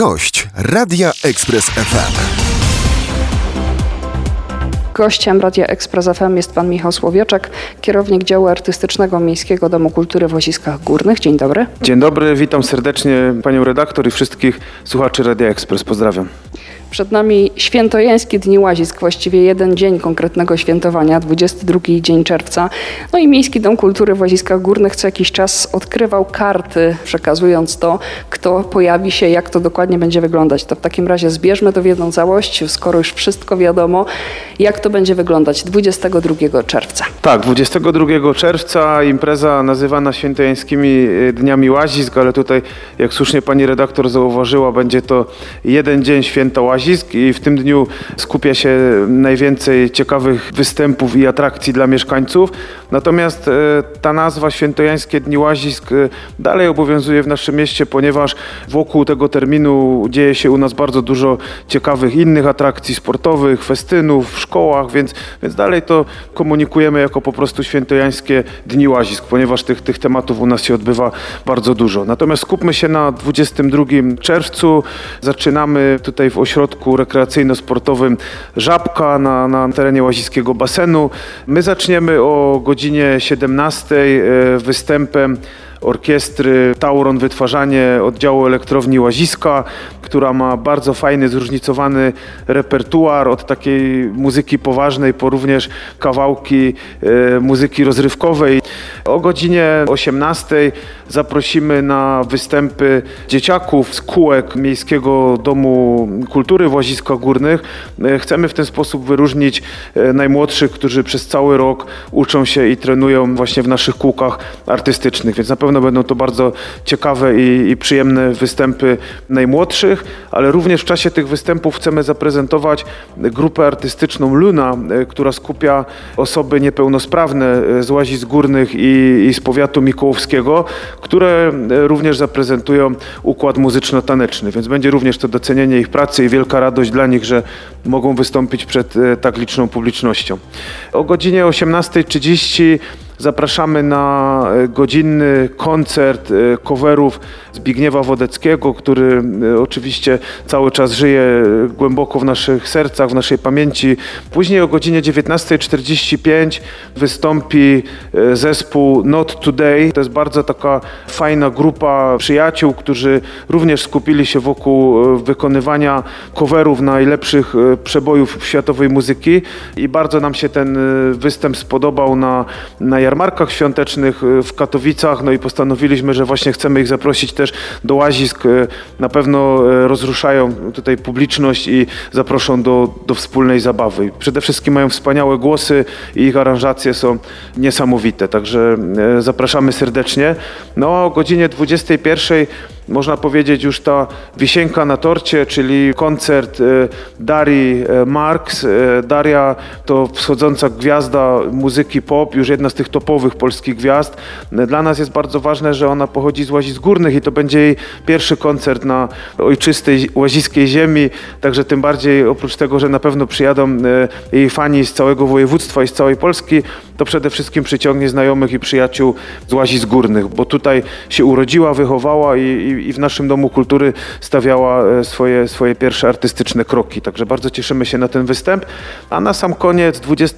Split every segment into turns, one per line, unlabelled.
Gość Radia Express FM.
Gościem Radia Express FM jest pan Michał Słowieczek, kierownik działu artystycznego Miejskiego Domu Kultury w Łaziskach Górnych. Dzień dobry.
Dzień dobry, witam serdecznie panią redaktor i wszystkich słuchaczy Radia Express. Pozdrawiam.
Przed nami świętojańskie Dni Łazisk, właściwie jeden dzień konkretnego świętowania, 22 dzień czerwca. No i Miejski Dom Kultury w Łaziskach Górnych co jakiś czas odkrywał karty, przekazując to, kto pojawi się, jak to dokładnie będzie wyglądać. To w takim razie zbierzmy to w jedną całość, skoro już wszystko wiadomo, jak to będzie wyglądać 22 czerwca.
Tak, 22 czerwca impreza nazywana świętojańskimi Dniami Łazisk, ale tutaj, jak słusznie pani redaktor zauważyła, będzie to jeden dzień święta Łazisk i w tym dniu skupia się najwięcej ciekawych występów i atrakcji dla mieszkańców. Natomiast ta nazwa Świętojańskie Dni Łazisk dalej obowiązuje w naszym mieście, ponieważ wokół tego terminu dzieje się u nas bardzo dużo ciekawych innych atrakcji sportowych, festynów w szkołach, więc dalej to komunikujemy jako po prostu Świętojańskie Dni Łazisk, ponieważ tych tematów u nas się odbywa bardzo dużo. Natomiast skupmy się na 22 czerwcu. Zaczynamy tutaj w ośrodku rekreacyjno-sportowym Żabka na terenie łaziskiego basenu. My zaczniemy o godzinie 17 występem orkiestry Tauron Wytwarzanie oddziału Elektrowni Łaziska, która ma bardzo fajny, zróżnicowany repertuar od takiej muzyki poważnej po również kawałki muzyki rozrywkowej. O godzinie 18 zaprosimy na występy dzieciaków z kółek Miejskiego Domu Kultury w Łaziskach Górnych. Chcemy w ten sposób wyróżnić najmłodszych, którzy przez cały rok uczą się i trenują właśnie w naszych kółkach artystycznych, więc na pewno będą to bardzo ciekawe i przyjemne występy najmłodszych, ale również w czasie tych występów chcemy zaprezentować grupę artystyczną Luna, która skupia osoby niepełnosprawne z Łazisk Górnych i z powiatu mikołowskiego, które również zaprezentują układ muzyczno-taneczny, więc będzie również to docenienie ich pracy i wielka radość dla nich, że mogą wystąpić przed tak liczną publicznością. O godzinie 18:30 zapraszamy na godzinny koncert coverów Zbigniewa Wodeckiego, który oczywiście cały czas żyje głęboko w naszych sercach, w naszej pamięci. Później o godzinie 19:45 wystąpi zespół Not Today. To jest bardzo taka fajna grupa przyjaciół, którzy również skupili się wokół wykonywania coverów najlepszych przebojów światowej muzyki i bardzo nam się ten występ spodobał na jarmarkach świątecznych w Katowicach, no i postanowiliśmy, że właśnie chcemy ich zaprosić też do Łazisk. Na pewno rozruszają tutaj publiczność i zaproszą do wspólnej zabawy. Przede wszystkim mają wspaniałe głosy i ich aranżacje są niesamowite, także zapraszamy serdecznie. No a o godzinie 21:00 można powiedzieć już ta wisienka na torcie, czyli koncert Darii Marks. Daria to wschodząca gwiazda muzyki pop, już jedna z tych topowych polskich gwiazd. Dla nas jest bardzo ważne, że ona pochodzi z Łazisk Górnych i to będzie jej pierwszy koncert na ojczystej łaziskiej ziemi, także tym bardziej oprócz tego, że na pewno przyjadą jej fani z całego województwa i z całej Polski, to przede wszystkim przyciągnie znajomych i przyjaciół z Łazisk Górnych, bo tutaj się urodziła, wychowała i w naszym Domu Kultury stawiała swoje pierwsze artystyczne kroki. Także bardzo cieszymy się na ten występ. A na sam koniec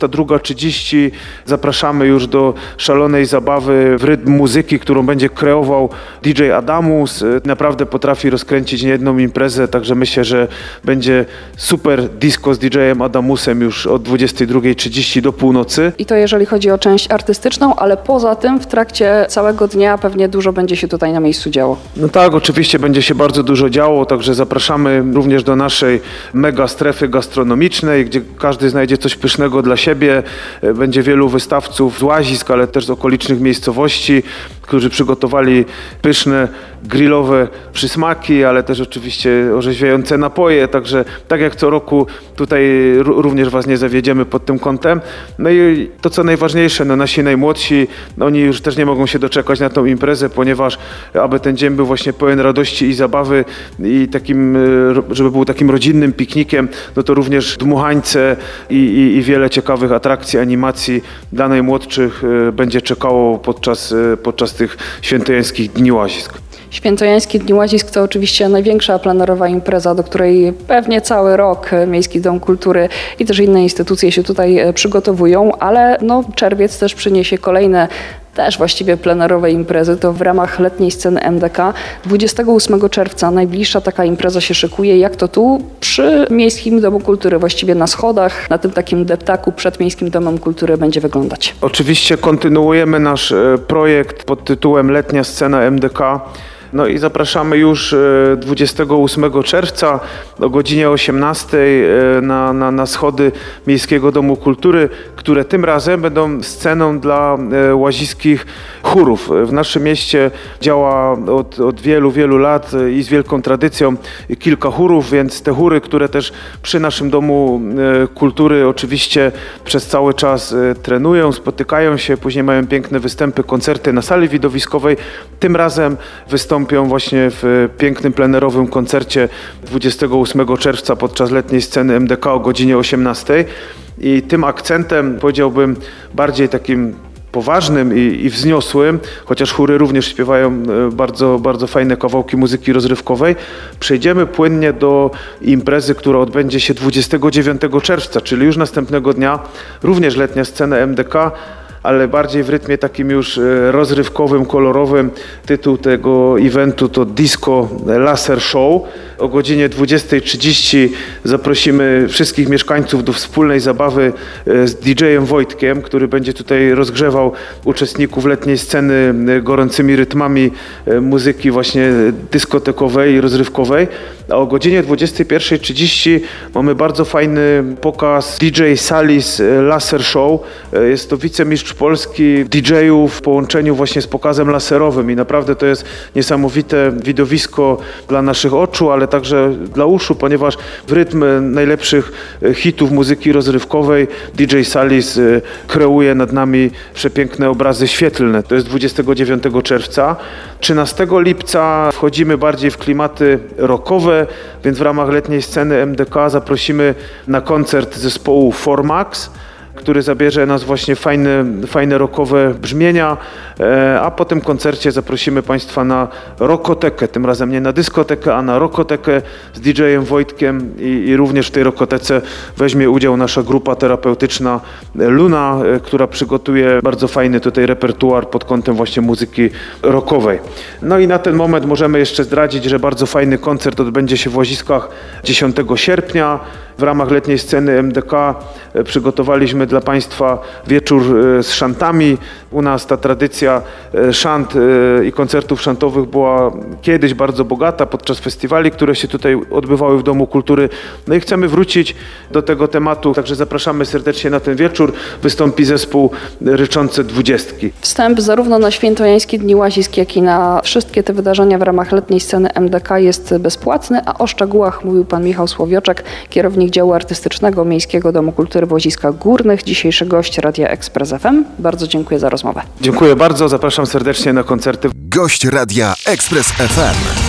22:30 zapraszamy już do szalonej zabawy w rytm muzyki, którą będzie kreował DJ Adamus. Naprawdę potrafi rozkręcić niejedną imprezę, także myślę, że będzie super disco z DJ-em Adamusem już od 22:30 do północy.
I to jeżeli chodzi o część artystyczną, ale poza tym w trakcie całego dnia pewnie dużo będzie się tutaj na miejscu działo.
No tak, oczywiście będzie się bardzo dużo działo, także zapraszamy również do naszej mega strefy gastronomicznej, gdzie każdy znajdzie coś pysznego dla siebie. Będzie wielu wystawców z Łazisk, ale też z okolicznych miejscowości, którzy przygotowali pyszne, grillowe przysmaki, ale też oczywiście orzeźwiające napoje, także tak jak co roku tutaj również Was nie zawiedziemy pod tym kątem. No i to co najważniejsze, no nasi najmłodsi, oni już też nie mogą się doczekać na tą imprezę, ponieważ aby ten dzień był właśnie pełen radości i zabawy i takim, żeby był takim rodzinnym piknikiem, no to również dmuchańce i wiele ciekawych atrakcji, animacji dla najmłodszych będzie czekało podczas tych świętojańskich Dni Łazisk.
Świętojańskie Dni Łazisk to oczywiście największa plenerowa impreza, do której pewnie cały rok Miejski Dom Kultury i też inne instytucje się tutaj przygotowują, ale czerwiec też przyniesie kolejne też właściwie plenerowe imprezy. To w ramach letniej sceny MDK 28 czerwca najbliższa taka impreza się szykuje. Jak to tu? Przy Miejskim Domu Kultury, właściwie na schodach, na tym takim deptaku przed Miejskim Domem Kultury będzie wyglądać.
Oczywiście kontynuujemy nasz projekt pod tytułem Letnia Scena MDK. No i zapraszamy już 28 czerwca o godzinie 18 na schody Miejskiego Domu Kultury, które tym razem będą sceną dla łaziskich chórów. W naszym mieście działa od wielu, wielu lat i z wielką tradycją kilka chórów, więc te chóry, które też przy naszym Domu Kultury oczywiście przez cały czas trenują, spotykają się, później mają piękne występy, koncerty na sali widowiskowej. Tym razem wystąpią właśnie w pięknym plenerowym koncercie 28 czerwca podczas letniej sceny MDK o godzinie 18. I tym akcentem, powiedziałbym, bardziej takim poważnym i wzniosłym, chociaż chóry również śpiewają bardzo, bardzo fajne kawałki muzyki rozrywkowej, przejdziemy płynnie do imprezy, która odbędzie się 29 czerwca, czyli już następnego dnia, również letnia scena MDK, ale bardziej w rytmie takim już rozrywkowym, kolorowym. Tytuł tego eventu to Disco Laser Show. O godzinie 20:30 zaprosimy wszystkich mieszkańców do wspólnej zabawy z DJ-em Wojtkiem, który będzie tutaj rozgrzewał uczestników letniej sceny gorącymi rytmami muzyki właśnie dyskotekowej i rozrywkowej. A o godzinie 21:30 mamy bardzo fajny pokaz DJ Salis Laser Show. Jest to wicemistrz Polski DJ-ów w połączeniu właśnie z pokazem laserowym i naprawdę to jest niesamowite widowisko dla naszych oczu, ale także dla uszu, ponieważ w rytm najlepszych hitów muzyki rozrywkowej DJ Salis kreuje nad nami przepiękne obrazy świetlne. To jest 29 czerwca. 13 lipca wchodzimy bardziej w klimaty rockowe, więc w ramach letniej sceny MDK zaprosimy na koncert zespołu Formax, który zabierze nas właśnie fajne rockowe brzmienia, a po tym koncercie zaprosimy Państwa na rockotekę, tym razem nie na dyskotekę, a na rockotekę z DJ-em Wojtkiem i również w tej rockotece weźmie udział nasza grupa terapeutyczna Luna, która przygotuje bardzo fajny tutaj repertuar pod kątem właśnie muzyki rockowej. No i na ten moment możemy jeszcze zdradzić, że bardzo fajny koncert odbędzie się w Łaziskach 10 sierpnia. W ramach letniej sceny MDK przygotowaliśmy dla Państwa wieczór z szantami. U nas ta tradycja szant i koncertów szantowych była kiedyś bardzo bogata podczas festiwali, które się tutaj odbywały w Domu Kultury. No i chcemy wrócić do tego tematu, także zapraszamy serdecznie na ten wieczór. Wystąpi zespół Ryczące Dwudziestki.
Wstęp zarówno na Świętojańskie Dni Łazisk, jak i na wszystkie te wydarzenia w ramach letniej sceny MDK jest bezpłatny, a o szczegółach mówił pan Michał Słowioczek, kierownik działu artystycznego Miejskiego Domu Kultury w Łaziskach Górnych, dzisiejszy gość Radia Ekspres FM. Bardzo dziękuję za rozmowę.
Dziękuję bardzo, zapraszam serdecznie na koncerty.
Gość Radia Ekspres FM.